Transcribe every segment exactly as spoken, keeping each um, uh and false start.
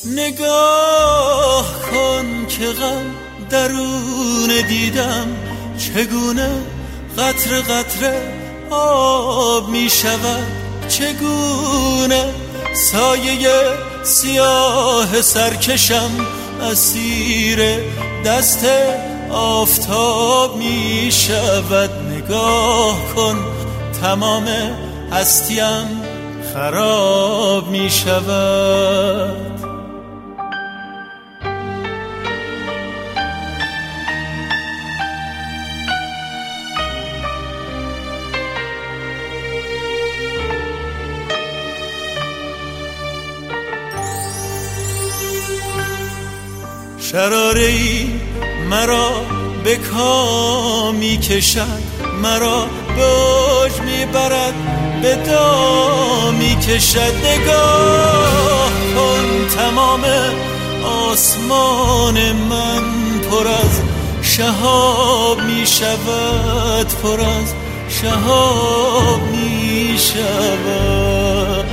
نگاه کن که غم درون دیدم، چگونه قطره قطره آب می شود، چگونه سایه سیاه سرکشم اسیر دست آفتاب می شود. نگاه کن تمام هستیم خراب می شود. شراره‌ای مرا به کام می کشد، مرا به اوج می برد، به دام می کشد. نگاه کن تمام آسمان من پر از شهاب می شود، پر از شهاب می شود.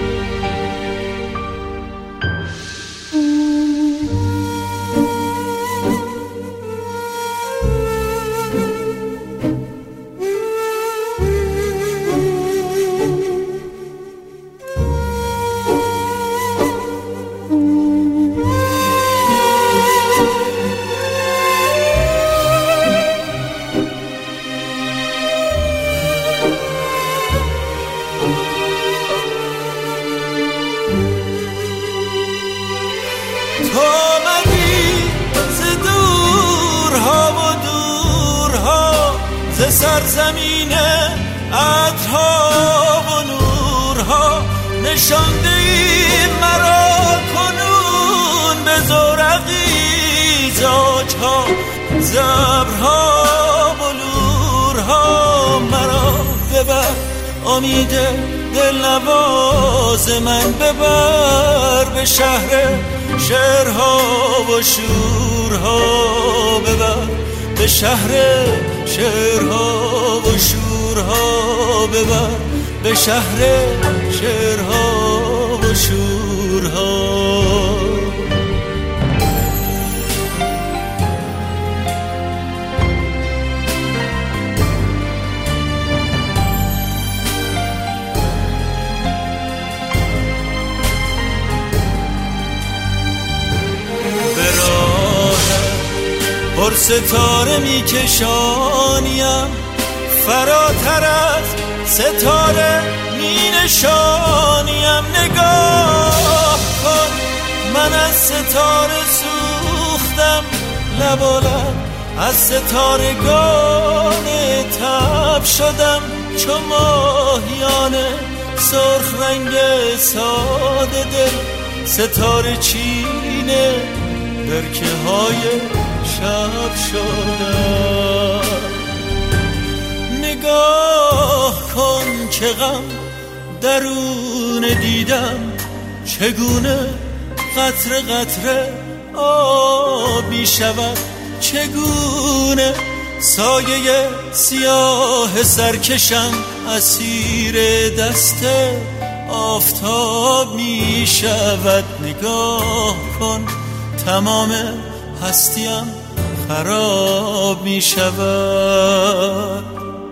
تو آمدی ز دورها و دورها، ز سرزمین عطرها و نورها، نشانده ای مرا کنون به زورقی زاجها، زبرها و بلورها. مرا ببر امید دلنواز من، ببر به شهر شعرها و شورها، ببر به شهر شعرها و شورها، ببر به شهر شعرها و شورها. پر ستاره می کشانیم، فراتر از ستاره می نشانیم. نگاه کن من از ستاره سوختم، لب و لب از ستارگان تب شدم، چو ماهیان سرخ رنگ ساده دل، ستاره چینه برکه های شب شدم. نگاه کن که غم درون دیدم، چگونه قطره قطره آب می شود، چگونه سایه سیاه سرکشم اسیر دست آفتاب می شود. نگاه کن تمام هستیم خراب می شود.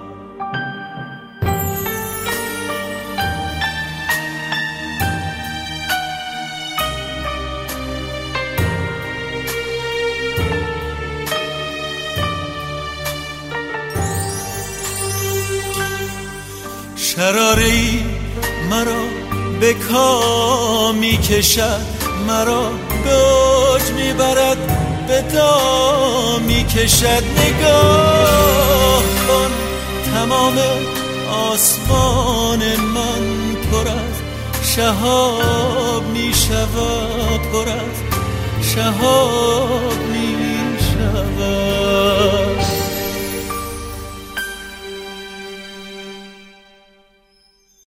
شراره‌ای مرا به کام می کشد، مرا به اوج می برد، به دام می کشد. نگاه کن تمام آسمان من پر از شهاب می شود، پر از شهاب می